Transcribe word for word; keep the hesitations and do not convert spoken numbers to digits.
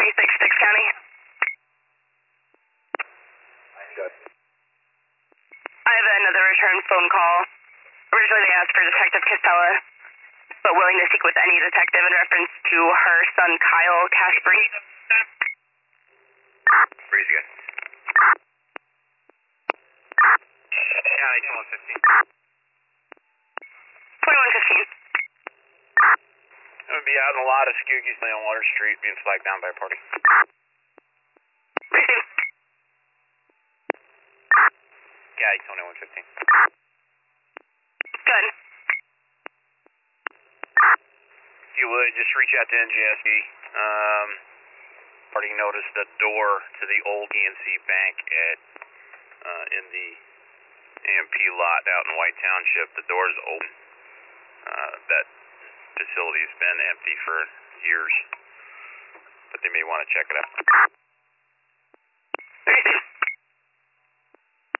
twenty-six, Dix County. Good. I have another return phone call. Originally they asked for Detective Castella, but willing to speak with any detective in reference to her son Kyle Caspery. Breeze again. County twenty-one fifteen. twenty-one fifteen. I'm going to be out in a lot of Skookies on Water Street being flagged down by a party. Receive. County twenty-one fifteen. Good. If you would, just reach out to N J S B. Um, party noticed the door to the old E N C bank at uh, in the A M P lot out in White Township. The door is open. Uh, that facility's been empty for years, but they may want to check it out.